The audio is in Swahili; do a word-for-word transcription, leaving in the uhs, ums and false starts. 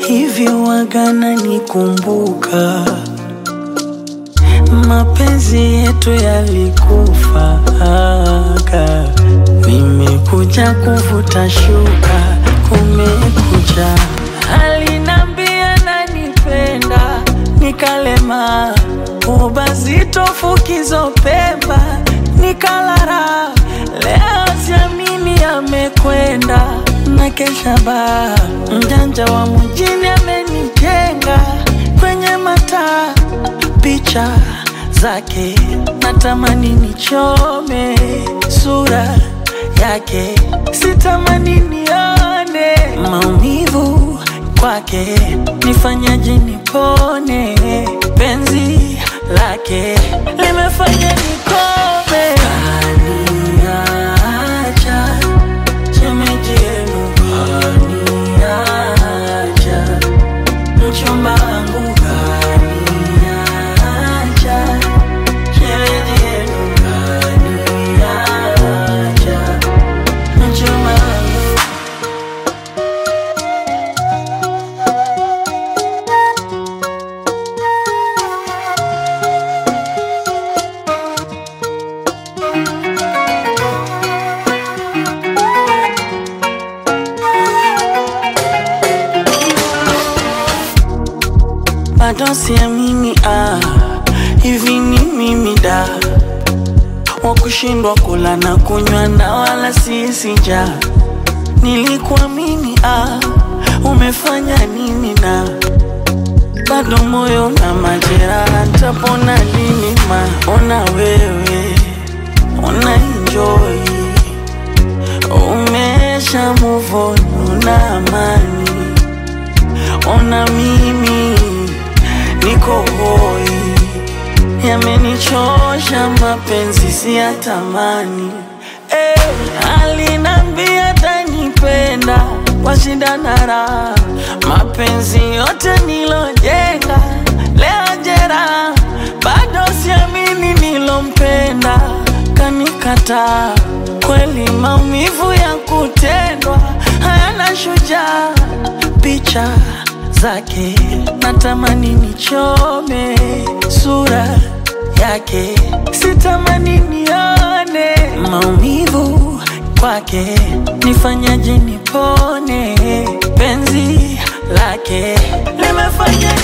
hivi wagana nikumbuka, mapenzi yetu yalikufa aka. Nimekuja kuvuta shuka, kumekucha. Alinambia nanipenda, nikalema. Ubazito fukizo pemba, nikalara. Leo siamini amekwenda, na kesha ba. Mjanja wa mjini amenijenga kwenye mata. Picha zake natamani nichome, sura yake sitamani nione. Maumivu kwake nifanyaje nipone, penzi lake limefanya nikome. Kaniacha shemeji yenu, kaniacha mchumba wangu, kaniacha shemeji yenu, kaniacha mchumba wangu. Bado siamini ah, hivi ni mimi da, wakushindwa kula na kunywa na wala sisija. Nilikuamini ah, umefanya nini na bado moyo na majeraha, nitapona lini ma? Ona wewe, ona enjoy, umesha move on, una amani. Ona mimi niko hoi, yamenichosha mapenzi siyatamani. Eh, alinambia atanipenda kwa shida na raha, mapenzi yote nilojenga leo jeraha. Bado siamini nilompenda kanikata, kweli maumivu ya kutendwa hayana shujaa. Picha zake natamani nichome, sura yake sitamani nione. Maumivu kwake nifanyaje nipone, penzi lake limefanya